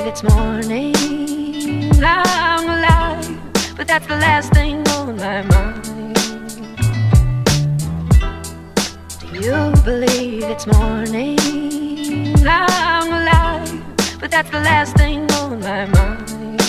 it's morning. I'm alive, but that's the last thing on my mind. Do you believe it's morning? I'm alive, but that's the last thing on my mind.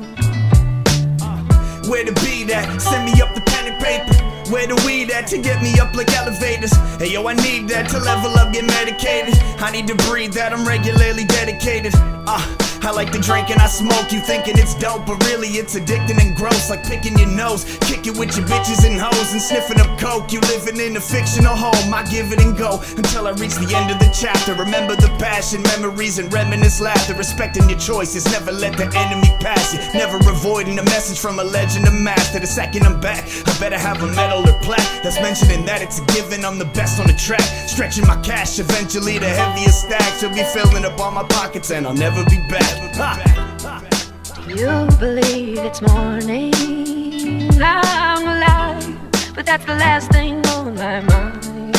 Where the beat at? Send me up the pen and paper. Where the weed at to get me up like elevators? Hey yo, I need that to level up, get medicated. I need to breathe that, I'm regularly dedicated. I like to drink and I smoke. You thinking it's dope, but really it's addicting and gross. Like picking your nose, kick it with your bitches and hoes, and sniffing up coke. You living in a fictional home, I give it and go until I reach the end of the chapter. Remember the passion, memories and reminisce laughter. Respecting your choices, never let the enemy pass you. Never avoiding a message from a legend, a master. The second I'm back, I better have a medal or plaque that's mentioning that it's a given I'm the best on the track. Stretching my cash, eventually the heaviest stacks will be filling up all my pockets and I'll never be back. Do you believe it's morning? I'm alive, but that's the last thing on my mind.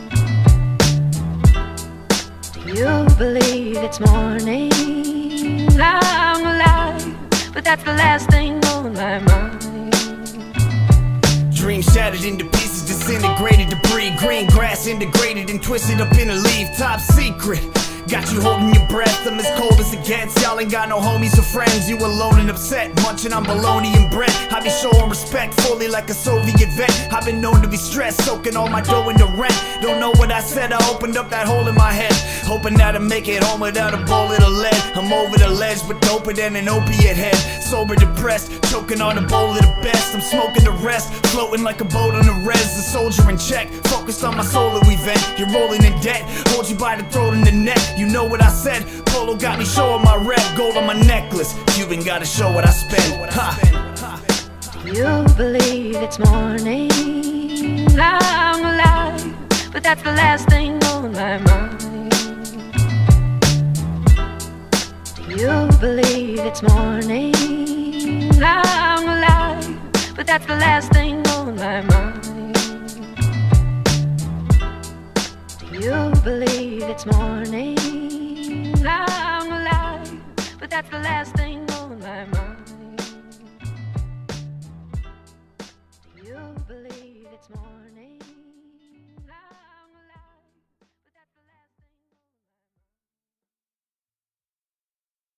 Do you believe it's morning? I'm alive, but that's the last thing on my mind. Dreams shattered into pieces, disintegrated debris. Green grass integrated and twisted up in a leaf. Top secret, got you holding your breath. I'm as cold as it gets. Y'all ain't got no homies or friends. You alone and upset, munching on bologna and bread. I be showing respect fully like a Soviet vet. I've been known to be stressed, soaking all my dough into rent. Don't know what I said, I opened up that hole in my head, hoping that I make it home without a bullet of lead. I'm over the ledge, but doper than an opiate head. Sober, depressed, choking on a bowl of the best. I'm smoking the rest, floating like a boat on the res. A soldier in check, focused on my solar event. You're rolling in debt, hold you by the throat in the neck. You know what I said, Polo got me showing my rep. Gold on my necklace, Cuban gotta show what I spend. Do you believe it's morning? I'm alive, but that's the last thing on my mind. Do you believe it's morning? I'm alive, but that's the last thing on my mind. Do you believe it's morning?